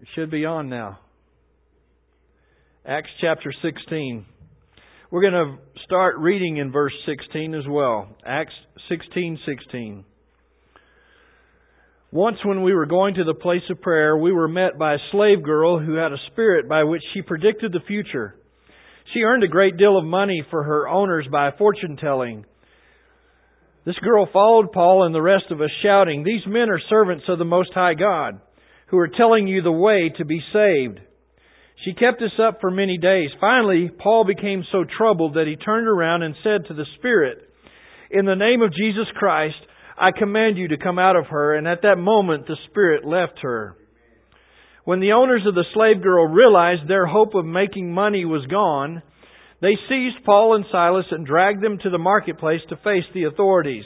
It should be on now. Acts chapter 16. We're going to start reading in verse 16 as well. Acts 16:16. Once when we were going to the place of prayer, we were met by a slave girl who had a spirit by which she predicted the future. She earned a great deal of money for her owners by fortune telling. This girl followed Paul and the rest of us shouting, "These men are servants of the Most High God, who are telling you the way to be saved." She kept this up for many days. Finally, Paul became so troubled that he turned around and said to the spirit, "In the name of Jesus Christ, I command you to come out of her." And at that moment, the spirit left her. When the owners of the slave girl realized their hope of making money was gone, they seized Paul and Silas and dragged them to the marketplace to face the authorities.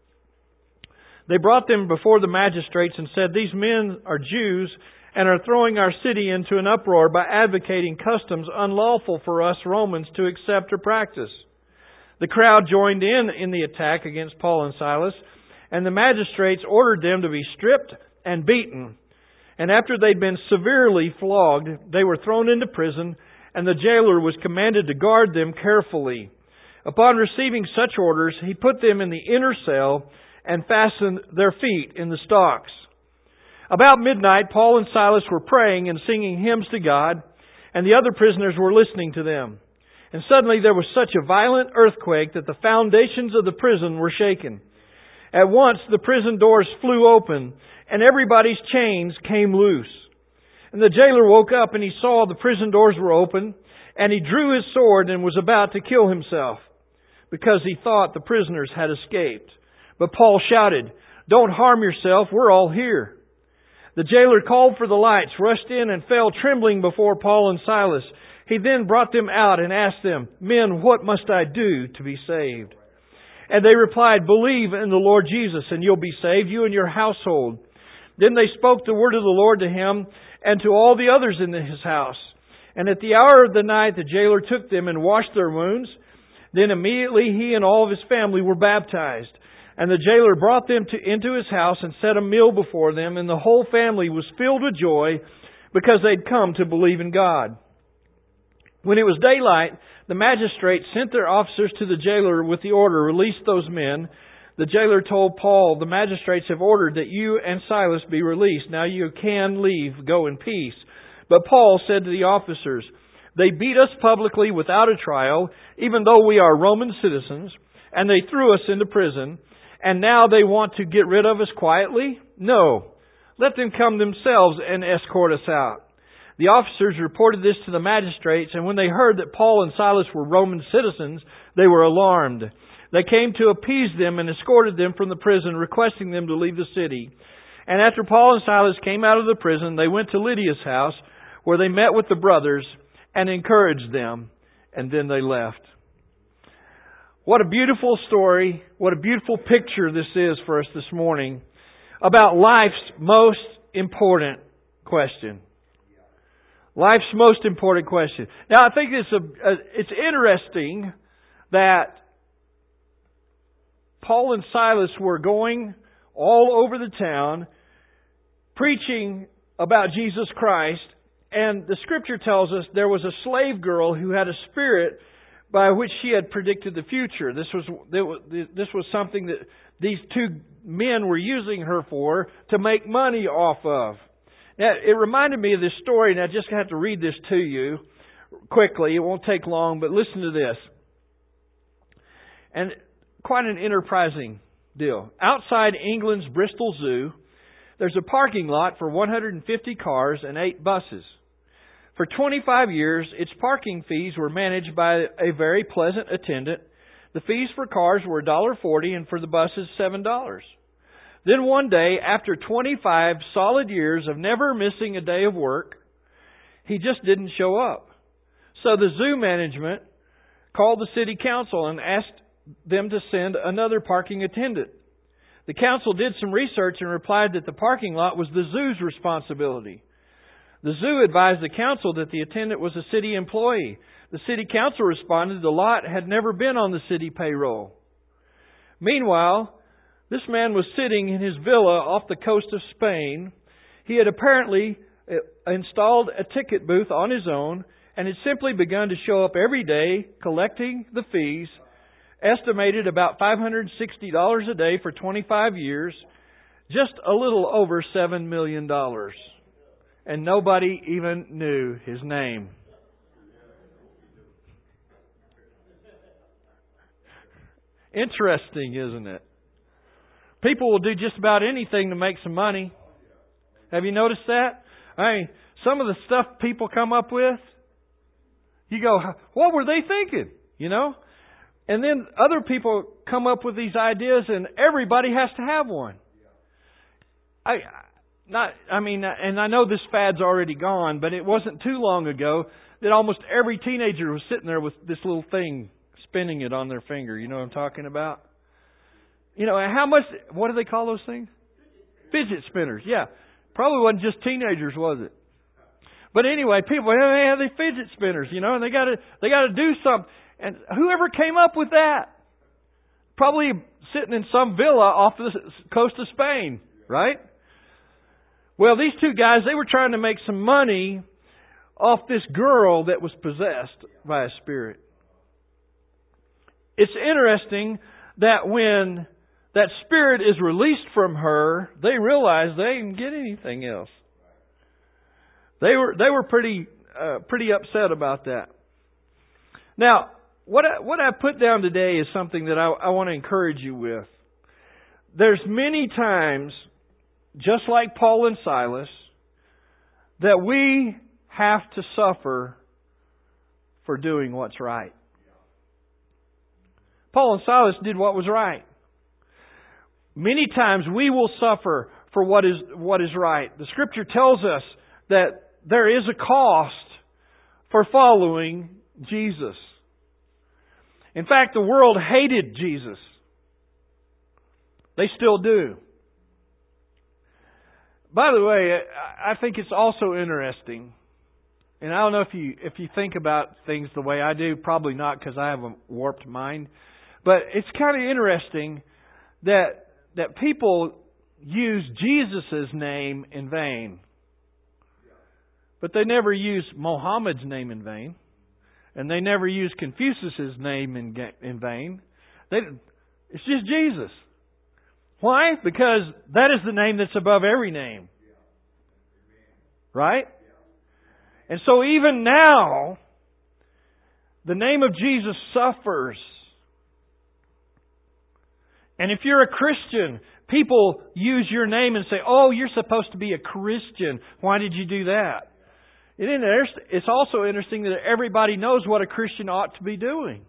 They brought them before the magistrates and said, "These men are Jews and are throwing our city into an uproar by advocating customs unlawful for us Romans to accept or practice." The crowd joined in the attack against Paul and Silas, and the magistrates ordered them to be stripped and beaten. And after they'd been severely flogged, they were thrown into prison, and the jailer was commanded to guard them carefully. Upon receiving such orders, he put them in the inner cell and fastened their feet in the stocks. About midnight, Paul and Silas were praying and singing hymns to God, and the other prisoners were listening to them. And suddenly there was such a violent earthquake that the foundations of the prison were shaken. At once the prison doors flew open, and everybody's chains came loose. And the jailer woke up and he saw the prison doors were open, and he drew his sword and was about to kill himself, because he thought the prisoners had escaped. But Paul shouted, "Don't harm yourself, we're all here." The jailer called for the lights, rushed in and fell trembling before Paul and Silas. He then brought them out and asked them, "Men, what must I do to be saved?" And they replied, "Believe in the Lord Jesus, and you'll be saved, you and your household." Then they spoke the word of the Lord to him and to all the others in his house. And at the hour of the night, the jailer took them and washed their wounds. Then immediately he and all of his family were baptized. And the jailer brought them into his house and set a meal before them, and the whole family was filled with joy because they'd come to believe in God. When it was daylight, the magistrates sent their officers to the jailer with the order, "Release those men." The jailer told Paul, "The magistrates have ordered that you and Silas be released. Now you can leave, go in peace." But Paul said to the officers, "They beat us publicly without a trial, even though we are Roman citizens, and they threw us into prison. And now they want to get rid of us quietly? No. Let them come themselves and escort us out." The officers reported this to the magistrates, and when they heard that Paul and Silas were Roman citizens, they were alarmed. They came to appease them and escorted them from the prison, requesting them to leave the city. And after Paul and Silas came out of the prison, they went to Lydia's house, where they met with the brothers and encouraged them, and then they left. What a beautiful story, what a beautiful picture this is for us this morning about life's most important question. Life's most important question. Now, I think it's interesting that Paul and Silas were going all over the town preaching about Jesus Christ, and the Scripture tells us there was a slave girl who had a spirit by which she had predicted the future. This was something that these two men were using her for to make money off of. Now, it reminded me of this story, and I just have to read this to you quickly. It won't take long, but listen to this. And quite an enterprising deal. Outside England's Bristol Zoo, there's a parking lot for 150 cars and 8 buses. For 25 years, its parking fees were managed by a very pleasant attendant. The fees for cars were $1.40 and for the buses $7. Then one day, after 25 solid years of never missing a day of work, he just didn't show up. So the zoo management called the city council and asked them to send another parking attendant. The council did some research and replied that the parking lot was the zoo's responsibility. The zoo advised the council that the attendant was a city employee. The city council responded the lot had never been on the city payroll. Meanwhile, this man was sitting in his villa off the coast of Spain. He had apparently installed a ticket booth on his own and had simply begun to show up every day collecting the fees, estimated about $560 a day for 25 years, just a little over $7 million. And nobody even knew his name. Interesting, isn't it? People will do just about anything to make some money. Have you noticed that? I mean, some of the stuff people come up with, you go, what were they thinking? You know? And then other people come up with these ideas and everybody has to have one. And I know this fad's already gone, but it wasn't too long ago that almost every teenager was sitting there with this little thing, spinning it on their finger. You know what I'm talking about? You know, how much, what do they call those things? Fidget spinners, yeah. Probably wasn't just teenagers, was it? But anyway, people, they have these fidget spinners, you know, and they got to do something. And whoever came up with that, probably sitting in some villa off the coast of Spain, right? Well, these two guys, they were trying to make some money off this girl that was possessed by a spirit. It's interesting that when that spirit is released from her, they realize they didn't get anything else. They were pretty upset about that. Now, what I put down today is something that I want to encourage you with. There's many times, just like Paul and Silas, that we have to suffer for doing what's right. Paul and Silas did what was right. Many times we will suffer for what is right. The Scripture tells us that there is a cost for following Jesus. In fact, the world hated Jesus. They still do. By the way, I think it's also interesting, and I don't know if you think about things the way I do, probably not because I have a warped mind, but it's kind of interesting that people use Jesus' name in vain. But they never use Mohammed's name in vain. And they never use Confucius' name in vain. It's just Jesus. Why? Because that is the name that's above every name. Right? And so even now, the name of Jesus suffers. And if you're a Christian, people use your name and say, oh, you're supposed to be a Christian. Why did you do that? It's also interesting that everybody knows what a Christian ought to be doing.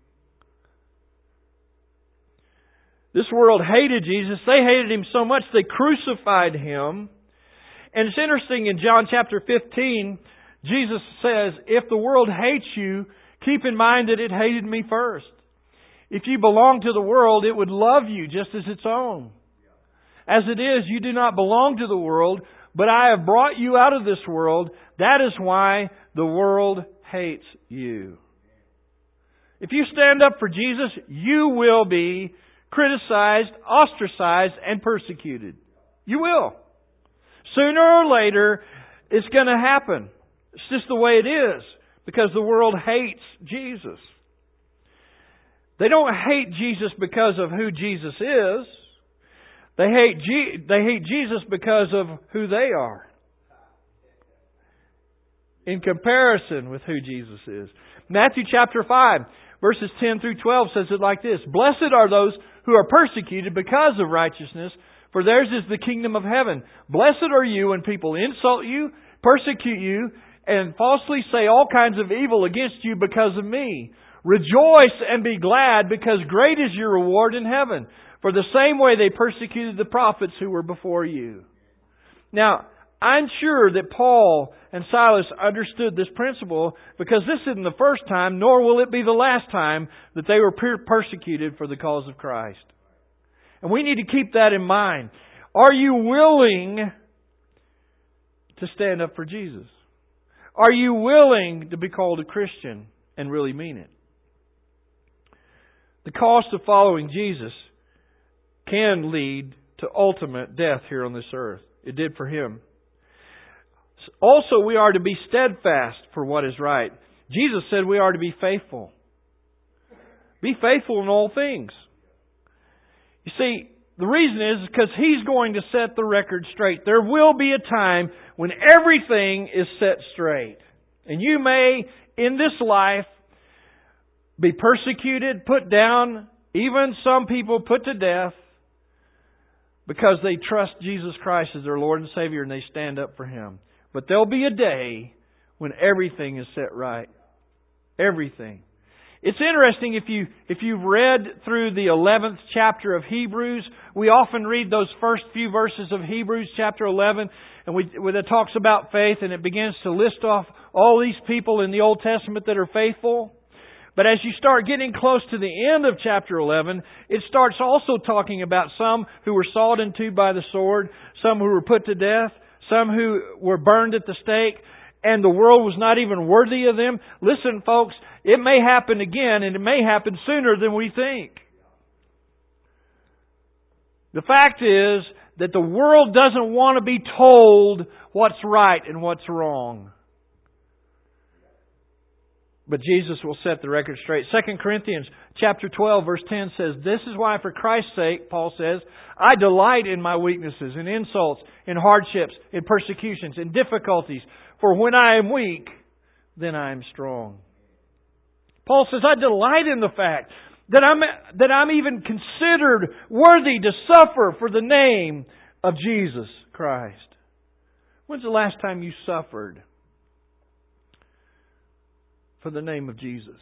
This world hated Jesus. They hated Him so much they crucified Him. And it's interesting in John chapter 15, Jesus says, if the world hates you, keep in mind that it hated me first. If you belong to the world, it would love you just as its own. As it is, you do not belong to the world, but I have brought you out of this world. That is why the world hates you. If you stand up for Jesus, you will be criticized, ostracized, and persecuted. You will. Sooner or later, it's going to happen. It's just the way it is, because the world hates Jesus. They don't hate Jesus because of who Jesus is. They hate Jesus because of who they are, in comparison with who Jesus is. Matthew chapter 5, verses 10 through 12 says it like this. Blessed are those who are persecuted because of righteousness, for theirs is the kingdom of heaven. Blessed are you when people insult you, persecute you, and falsely say all kinds of evil against you because of me. Rejoice and be glad, because great is your reward in heaven. For the same way they persecuted the prophets who were before you. Now, I'm sure that Paul and Silas understood this principle, because this isn't the first time, nor will it be the last time, that they were persecuted for the cause of Christ. And we need to keep that in mind. Are you willing to stand up for Jesus? Are you willing to be called a Christian and really mean it? The cost of following Jesus can lead to ultimate death here on this earth. It did for Him. Also, we are to be steadfast for what is right. Jesus said we are to be faithful. Be faithful in all things. You see, the reason is because He's going to set the record straight. There will be a time when everything is set straight. And you may, in this life, be persecuted, put down, even some people put to death because they trust Jesus Christ as their Lord and Savior and they stand up for Him. But there'll be a day when everything is set right. Everything. It's interesting if you've read through the 11th chapter of Hebrews, we often read those first few verses of Hebrews chapter 11, and where it talks about faith, and it begins to list off all these people in the Old Testament that are faithful. But as you start getting close to the end of chapter 11, it starts also talking about some who were sawed in two by the sword, some who were put to death, some who were burned at the stake, and the world was not even worthy of them. Listen, folks, it may happen again, and it may happen sooner than we think. The fact is that the world doesn't want to be told what's right and what's wrong. But Jesus will set the record straight. 2 Corinthians chapter 12 verse 10 says, "This is why for Christ's sake," Paul says, "I delight in my weaknesses, in insults, in hardships, in persecutions, in difficulties. For when I am weak, then I am strong." Paul says, I delight in the fact that I'm even considered worthy to suffer for the name of Jesus Christ. When's the last time you suffered for the name of Jesus?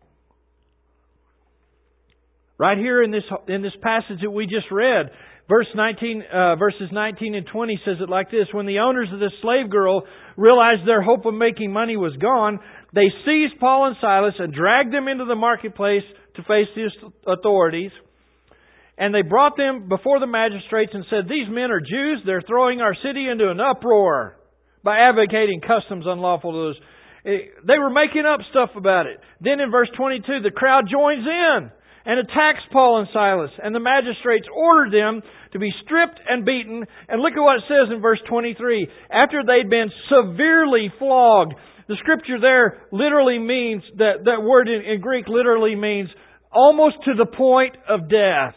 Right here in this passage that we just read, verses 19 and 20 says it like this: "When the owners of this slave girl realized their hope of making money was gone, they seized Paul and Silas and dragged them into the marketplace to face the authorities. And they brought them before the magistrates and said, 'These men are Jews. They're throwing our city into an uproar by advocating customs unlawful to us.'" They were making up stuff about it. Then in verse 22, the crowd joins in and attacks Paul and Silas. And the magistrates ordered them to be stripped and beaten. And look at what it says in verse 23. After they'd been severely flogged. The scripture there literally means, that word in Greek literally means almost to the point of death.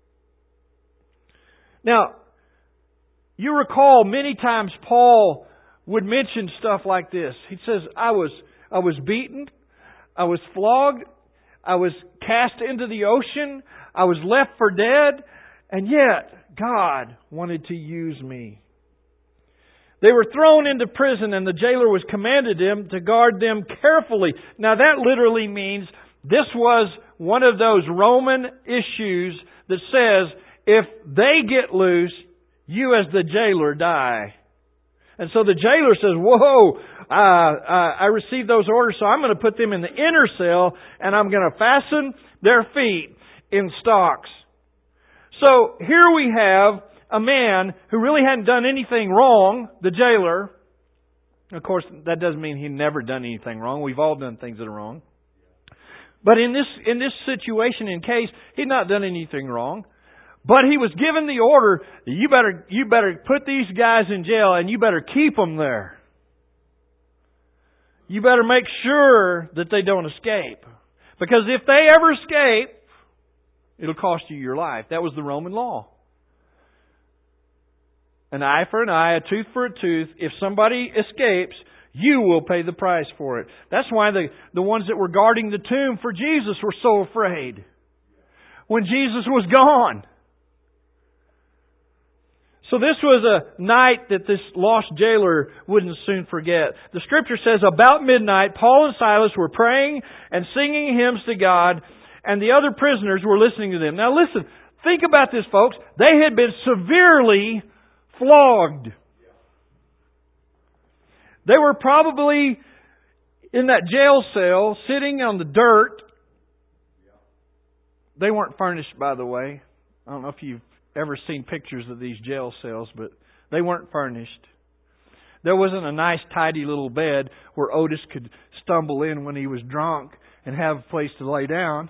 Now, you recall many times Paul would mention stuff like this. He says, I was beaten, I was flogged, I was cast into the ocean, I was left for dead, and yet God wanted to use me. They were thrown into prison and the jailer was commanded them to guard them carefully. Now that literally means this was one of those Roman issues that says if they get loose, you as the jailer die. And so the jailer says, whoa, I received those orders, so I'm going to put them in the inner cell and I'm going to fasten their feet in stocks. So here we have a man who really hadn't done anything wrong, the jailer. Of course, that doesn't mean he'd never done anything wrong. We've all done things that are wrong. But in this situation, in case, he'd not done anything wrong. But he was given the order, you better put these guys in jail and you better keep them there. You better make sure that they don't escape. Because if they ever escape, it'll cost you your life. That was the Roman law. An eye for an eye, a tooth for a tooth. If somebody escapes, you will pay the price for it. That's why the ones that were guarding the tomb for Jesus were so afraid when Jesus was gone. So this was a night that this lost jailer wouldn't soon forget. The scripture says about midnight, Paul and Silas were praying and singing hymns to God, and the other prisoners were listening to them. Now listen, think about this, folks. They had been severely flogged. They were probably in that jail cell, sitting on the dirt. They weren't furnished, by the way. I don't know if you've ever seen pictures of these jail cells, but they weren't furnished. There wasn't a nice, tidy little bed where Otis could stumble in when he was drunk and have a place to lay down.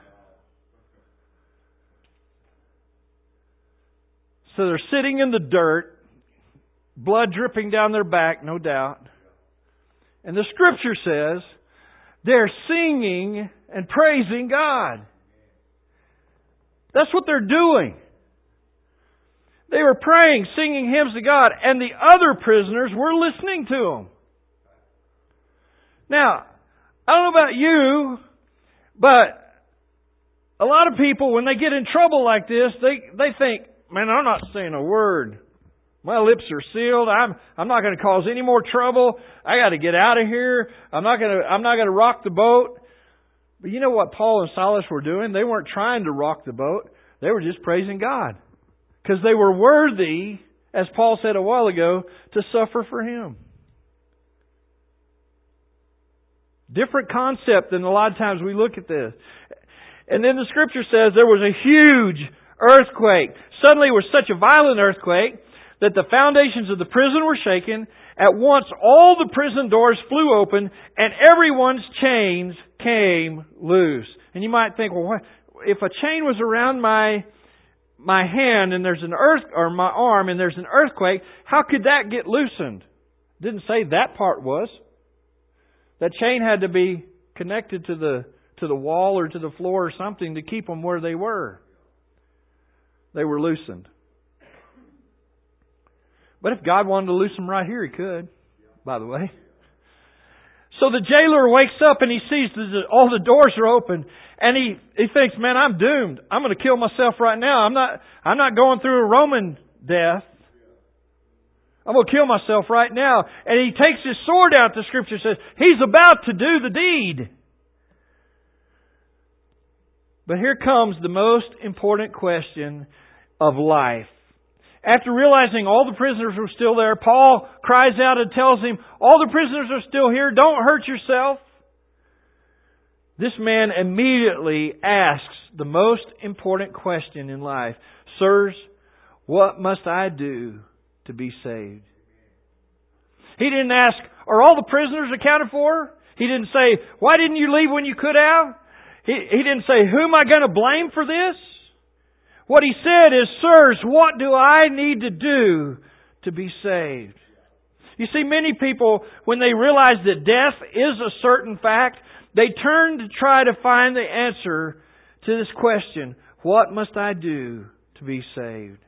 So they're sitting in the dirt, blood dripping down their back, no doubt. And the Scripture says they're singing and praising God. That's what they're doing. They were praying, singing hymns to God, and the other prisoners were listening to them. Now, I don't know about you, but a lot of people, when they get in trouble like this, they think, man, I'm not saying a word. My lips are sealed. I'm not going to cause any more trouble. I got to get out of here. I'm not going to rock the boat. But you know what Paul and Silas were doing? They weren't trying to rock the boat. They were just praising God. Because they were worthy, as Paul said a while ago, to suffer for Him. Different concept than a lot of times we look at this. And then the Scripture says there was a huge earthquake. Suddenly it was such a violent earthquake that the foundations of the prison were shaken. At once all the prison doors flew open and everyone's chains came loose. And you might think, well, what? If a chain was around my hand and there's an or my arm and there's an earthquake, how could that get loosened? It didn't say that part was. That chain had to be connected to the wall or to the floor or something to keep them where they were. They were loosened. But if God wanted to loosen them right here, He could, by the way. So the jailer wakes up and he sees that all the doors are open. And he thinks, man, I'm doomed. I'm going to kill myself right now. I'm not going through a Roman death. I'm going to kill myself right now. And he takes his sword out, the Scripture says. He's about to do the deed. But here comes the most important question of life. After realizing all the prisoners were still there, Paul cries out and tells him, all the prisoners are still here. Don't hurt yourself. This man immediately asks the most important question in life. Sirs, what must I do to be saved? He didn't ask, are all the prisoners accounted for? He didn't say, why didn't you leave when you could have? He didn't say, who am I going to blame for this? What he said is, sirs, what do I need to do to be saved? You see, many people, when they realize that death is a certain fact, they turn to try to find the answer to this question. What must I do to be saved?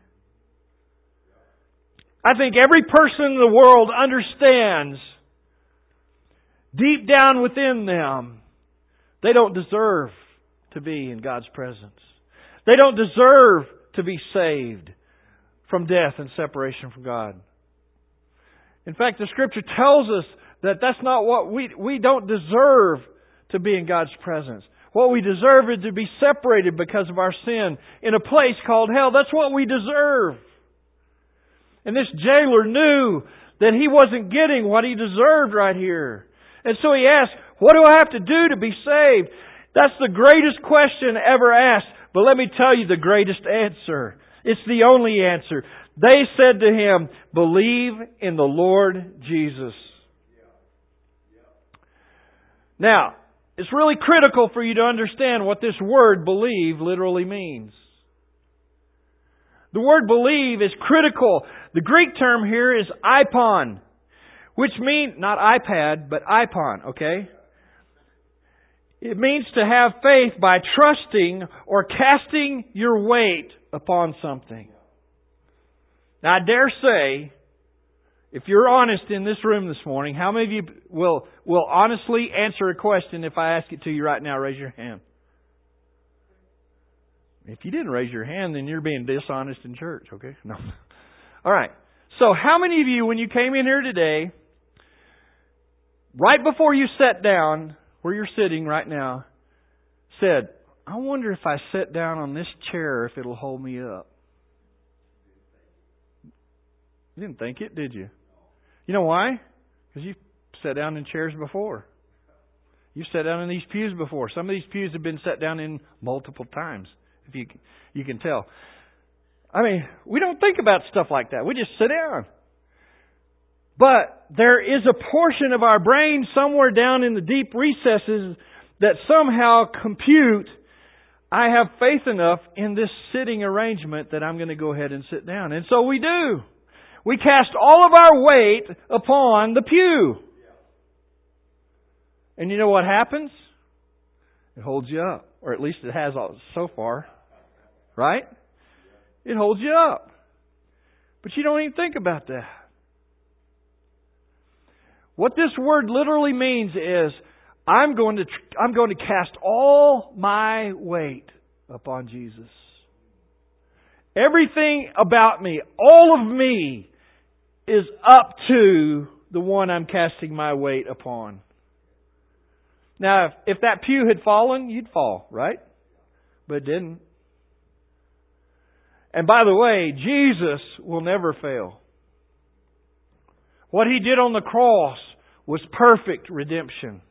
I think every person in the world understands deep down within them they don't deserve to be in God's presence. They don't deserve to be saved from death and separation from God. In fact, the Scripture tells us that that's not what we don't deserve to be in God's presence. What we deserve is to be separated because of our sin in a place called hell. That's what we deserve. And this jailer knew that he wasn't getting what he deserved right here. And so he asked, what do I have to do to be saved? That's the greatest question ever asked. But let me tell you the greatest answer. It's the only answer. They said to him, believe in the Lord Jesus. Now, it's really critical for you to understand what this word believe literally means. The word believe is critical. The Greek term here is ipon, which means, not iPad, but ipon, okay? It means to have faith by trusting or casting your weight upon something. Now, I dare say, if you're honest in this room this morning, how many of you will honestly answer a question if I ask it to you right now? Raise your hand. If you didn't raise your hand, then you're being dishonest in church, okay? No. All right. So how many of you, when you came in here today, right before you sat down, where you're sitting right now, said, I wonder if I sit down on this chair if it'll hold me up? You didn't think it, did you? You know why? Because you've sat down in chairs before. You've sat down in these pews before. Some of these pews have been sat down in multiple times, if you can tell. I mean, we don't think about stuff like that. We just sit down. But there is a portion of our brain somewhere down in the deep recesses that somehow compute, I have faith enough in this sitting arrangement that I'm going to go ahead and sit down. And so we do. We cast all of our weight upon the pew. And you know what happens? It holds you up. Or at least it has so far. Right? It holds you up. But you don't even think about that. What this word literally means is, I'm going to cast all my weight upon Jesus. Everything about me, all of me, is up to the one I'm casting my weight upon. Now, if that pew had fallen, you'd fall, right? But it didn't. And by the way, Jesus will never fail. What He did on the cross was perfect redemption.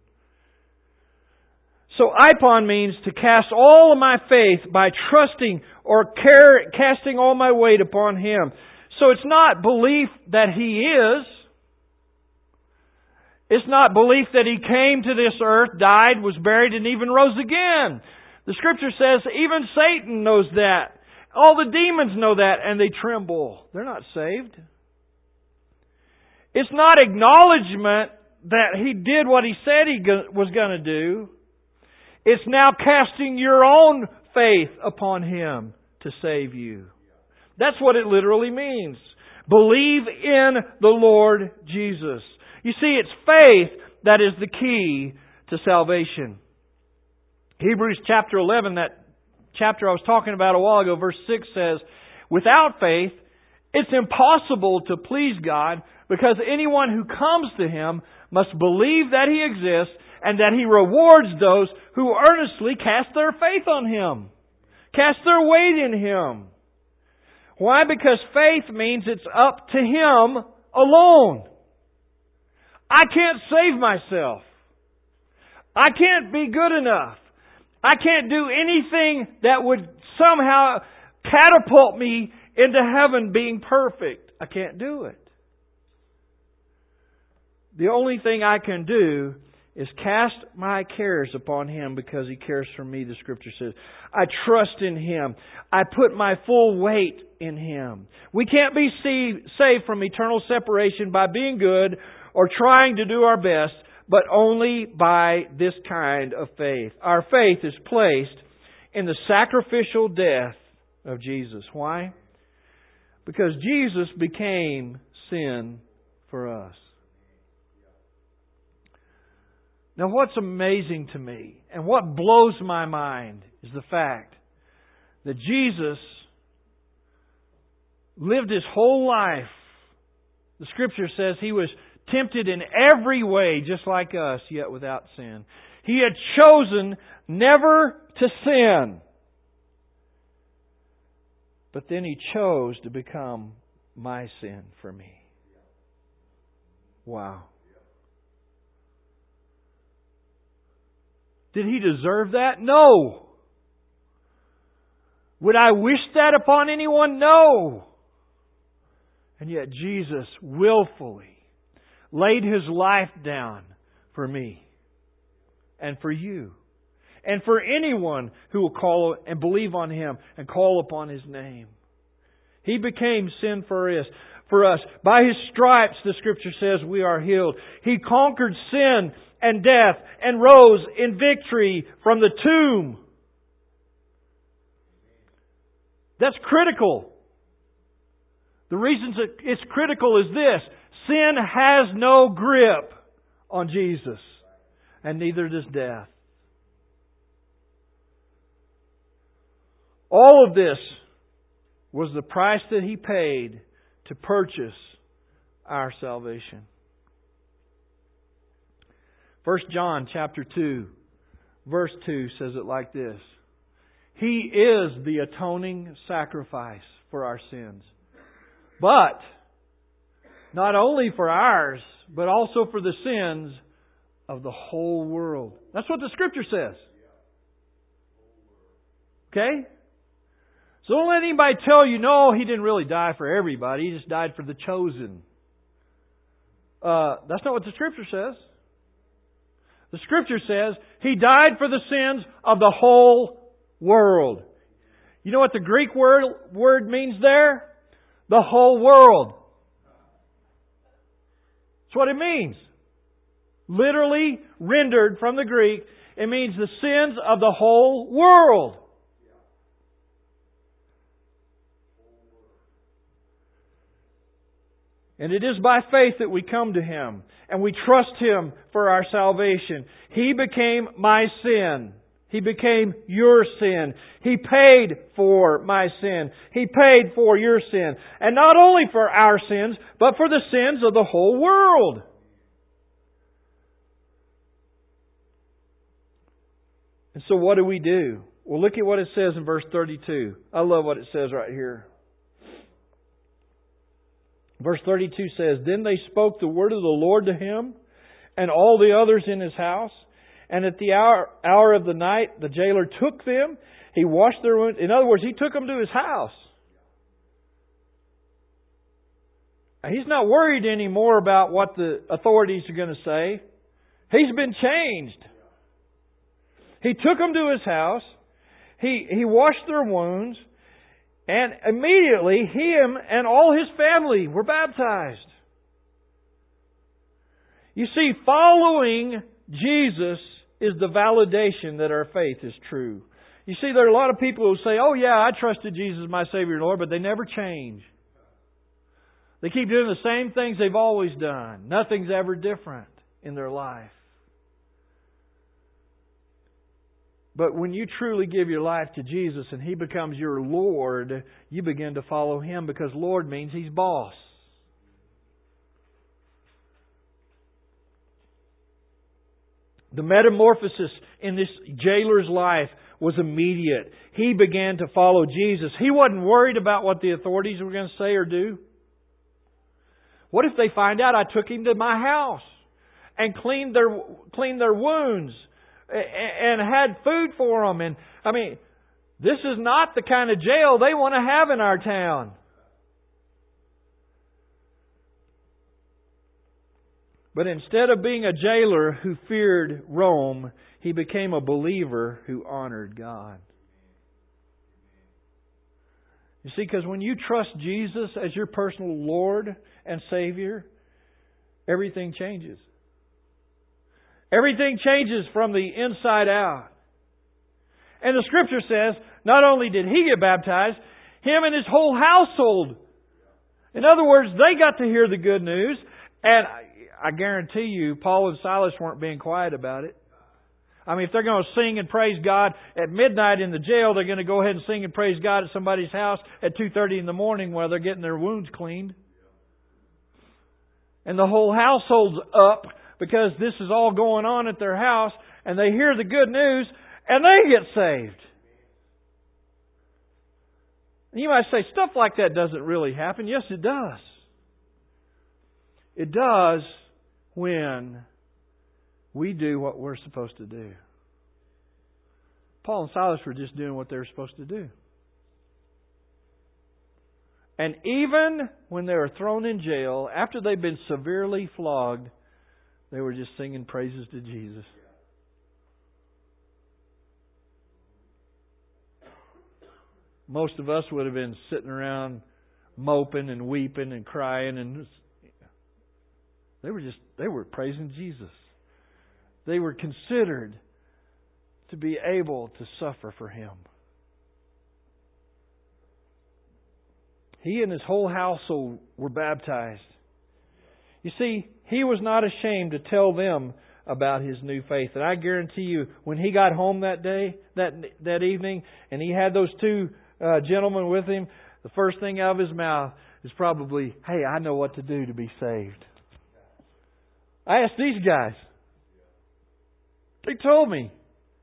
So ipon means to cast all of my faith by trusting or casting all my weight upon Him. So it's not belief that He is. It's not belief that He came to this earth, died, was buried, and even rose again. The Scripture says even Satan knows that. All the demons know that, and they tremble. They're not saved. It's not acknowledgement that He did what He said He was going to do. It's now casting your own faith upon Him to save you. That's what it literally means. Believe in the Lord Jesus. You see, it's faith that is the key to salvation. Hebrews chapter 11, that chapter I was talking about a while ago, verse 6 says, without faith, it's impossible to please God, because anyone who comes to Him must believe that He exists and that He rewards those who earnestly cast their faith on Him, cast their weight in Him. Why? Because faith means it's up to Him alone. I can't save myself. I can't be good enough. I can't do anything that would somehow catapult me into heaven being perfect. I can't do it. The only thing I can do is cast my cares upon Him because He cares for me, the Scripture says. I trust in Him. I put my full weight in Him. We can't be saved from eternal separation by being good or trying to do our best, but only by this kind of faith. Our faith is placed in the sacrificial death of Jesus. Why? Because Jesus became sin for us. Now, what's amazing to me and what blows my mind is the fact that Jesus lived His whole life. The Scripture says He was tempted in every way, just like us, yet without sin. He had chosen never to sin. But then He chose to become my sin for me. Wow. Did He deserve that? No. Would I wish that upon anyone? No. And yet Jesus willfully laid His life down for me and for you and for anyone who will call and believe on Him and call upon His name. He became sin for us. By His stripes, the Scripture says, we are healed. He conquered sin and death and rose in victory from the tomb. That's critical. The reason it's critical is this. Sin has no grip on Jesus, and neither does death. All of this was the price that He paid to purchase our salvation. 1 John chapter 2, verse 2 says it like this. He is the atoning sacrifice for our sins. But not only for ours, but also for the sins of the whole world. That's what the Scripture says. Okay? So don't let anybody tell you, no, He didn't really die for everybody. He just died for the chosen. That's not what the Scripture says. The Scripture says He died for the sins of the whole world. You know what the Greek word means there? The whole world. That's what it means. Literally rendered from the Greek, it means the sins of the whole world. And it is by faith that we come to Him and we trust Him for our salvation. He became my sin. He became your sin. He paid for my sin. He paid for your sin. And not only for our sins, but for the sins of the whole world. And so what do we do? Well, look at what it says in verse 32. I love what it says right here. Verse 32 says, Then they spoke the word of the Lord to him and all the others in his house. And at the hour of the night, the jailer took them. He washed their wounds. In other words, he took them to his house. He's not worried anymore about what the authorities are going to say. He's been changed. He took them to his house. He washed their wounds. And immediately, him and all his family were baptized. You see, following Jesus is the validation that our faith is true. You see, there are a lot of people who say, oh yeah, I trusted Jesus as my Savior and Lord, but they never change. They keep doing the same things they've always done. Nothing's ever different in their life. But when you truly give your life to Jesus and He becomes your Lord, you begin to follow Him because Lord means He's boss. The metamorphosis in this jailer's life was immediate. He began to follow Jesus. He wasn't worried about what the authorities were going to say or do. What if they find out I took him to my house and cleaned their wounds and had food for them? And I mean, this is not the kind of jail they want to have in our town. But instead of being a jailer who feared Rome, he became a believer who honored God. You see, because when you trust Jesus as your personal Lord and Savior, everything changes. Everything changes from the inside out. And the Scripture says, not only did he get baptized, him and his whole household. In other words, they got to hear the good news. And I guarantee you, Paul and Silas weren't being quiet about it. I mean, if they're going to sing and praise God at midnight in the jail, they're going to go ahead and sing and praise God at somebody's house at 2:30 in the morning while they're getting their wounds cleaned. And the whole household's up because this is all going on at their house, and they hear the good news, and they get saved. And you might say, stuff like that doesn't really happen. Yes, it does. It does when we do what we're supposed to do. Paul and Silas were just doing what they were supposed to do. And even when they were thrown in jail, after they'd been severely flogged, they were just singing praises to Jesus. Most of us would have been sitting around moping and weeping and crying, and they were praising Jesus. They were considered to be able to suffer for Him. He and his whole household were baptized. You see, he was not ashamed to tell them about his new faith. And I guarantee you, when he got home that day, that evening, and he had those two gentlemen with him, the first thing out of his mouth is probably, "Hey, I know what to do to be saved." I asked these guys. They told me.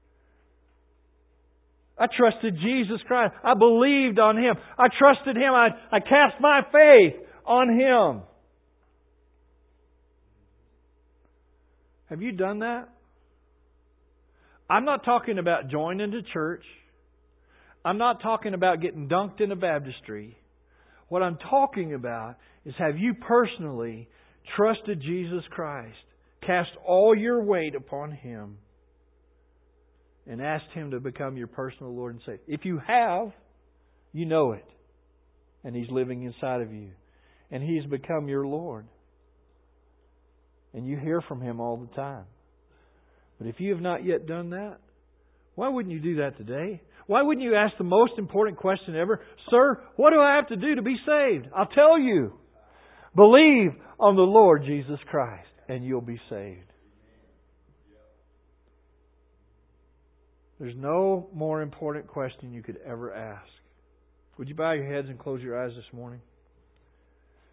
I trusted Jesus Christ. I believed on Him. I trusted Him. I cast my faith on Him. Have you done that? I'm not talking about joining the church. I'm not talking about getting dunked in a baptistry. What I'm talking about is, have you personally trusted Jesus Christ, cast all your weight upon Him, and asked Him to become your personal Lord and Savior? If you have, you know it. And He's living inside of you. And He's become your Lord. and you hear from Him all the time. But if you have not yet done that, why wouldn't you do that today? Why wouldn't you ask the most important question ever? Sir, what do I have to do to be saved? I'll tell you. Believe on the Lord Jesus Christ and you'll be saved. There's no more important question you could ever ask. Would you bow your heads and close your eyes this morning?